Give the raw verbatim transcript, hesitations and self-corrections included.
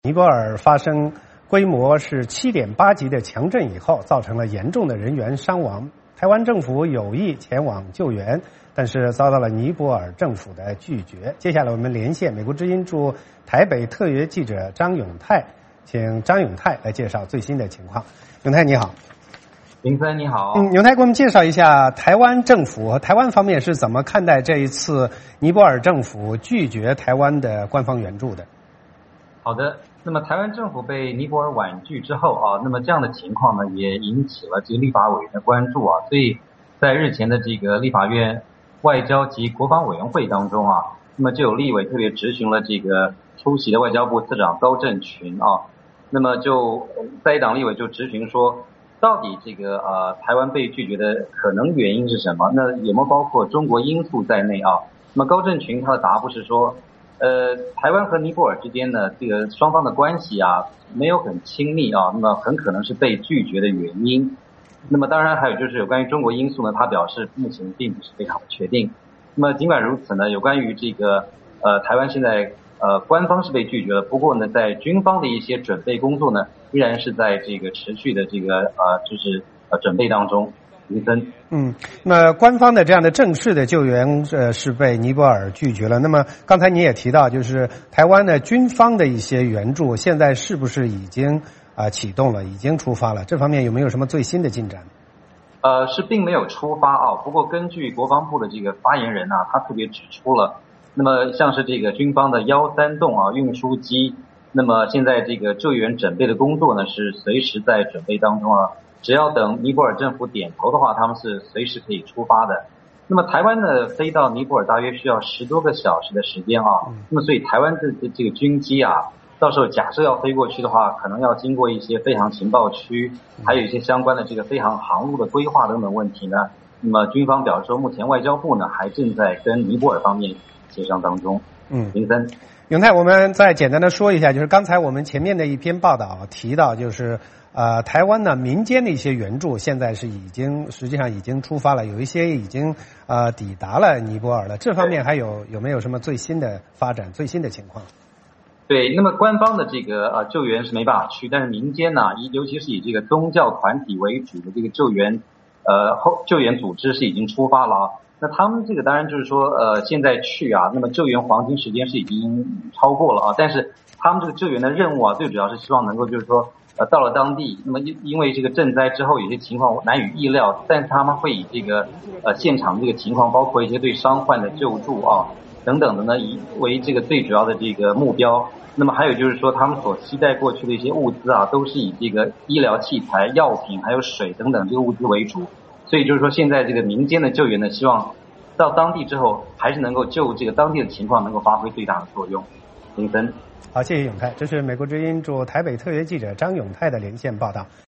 尼泊尔发生规模是七点八级的强震以后，造成了严重的人员伤亡。台湾政府有意前往救援，但是遭到了尼泊尔政府的拒绝。接下来我们连线美国之音驻台北特约记者张永泰，请张永泰来介绍最新的情况。永泰你好。 林森你好。 嗯，永泰给我们介绍一下台湾政府和台湾方面是怎么看待这一次尼泊尔政府拒绝台湾的官方援助的。 好的，那么台湾政府被尼泊尔婉拒之后啊，那么这样的情况呢，也引起了这个立法委员的关注啊。所以在日前的这个立法院外交及国防委员会当中啊，那么就有立委特别质询了这个出席的外交部次长高正群啊，那么就在一党立委就质询说，到底这个呃台湾被拒绝的可能原因是什么？那有没有包括中国因素在内啊？那么高正群他的答复是说，呃，台湾和尼泊尔之间呢，这个双方的关系啊，没有很亲密啊，那么很可能是被拒绝的原因。那么当然还有就是有关于中国因素呢，他表示目前并不是非常的确定。那么尽管如此呢，有关于这个呃台湾现在呃官方是被拒绝了，不过呢，在军方的一些准备工作呢，依然是在这个持续的这个呃就是呃准备当中。林森， 嗯，那官方的这样的正式的救援呃是被尼泊尔拒绝了。那么刚才你也提到，就是台湾的军方的一些援助，现在是不是已经啊、呃、启动了，已经出发了？这方面有没有什么最新的进展？ 呃，是并没有出发啊。不过根据国防部的这个发言人啊，他特别指出了，那么像是这个军方的幺三洞啊运输机，那么现在这个救援准备的工作呢是随时在准备当中啊。只要等尼泊尔政府点头的话，他们是随时可以出发的。那么台湾呢，飞到尼泊尔大约需要十多个小时的时间啊。那么所以台湾的这个军机啊，到时候假设要飞过去的话，可能要经过一些飞航情报区，还有一些相关的这个飞航航路的规划等等问题呢。那么军方表示说，目前外交部呢还正在跟尼泊尔方面协商当中。 嗯， 林森。 永泰，我们再简单的说一下，就是刚才我们前面的一篇报道提到，就是呃，台湾呢民间的一些援助现在是已经实际上已经出发了，有一些已经呃抵达了尼泊尔了。这方面还有有没有什么最新的发展、最新的情况？ 对，那么官方的这个呃救援是没办法去，但是民间呢，尤其是以这个宗教团体为主的这个救援呃后救援组织是已经出发了啊。那他们这个当然就是说呃现在去啊，那么救援黄金时间是已经超过了啊，但是他们这个救援的任务啊，最主要是希望能够就是说呃到了当地，那么因因为这个震灾之后有些情况难以意料，但是他们会以这个呃现场这个情况，包括一些对伤患的救助啊等等的呢，以为这个最主要的这个目标。那么还有就是说他们所期待过去的一些物资啊，都是以这个医疗器材、药品还有水等等这个物资为主。所以就是说现在这个民间的救援呢，希望到当地之后还是能够就这个当地的情况能够发挥最大的作用。林森， 好，谢谢永泰，这是美国之音驻台北特约记者张永泰的连线报道。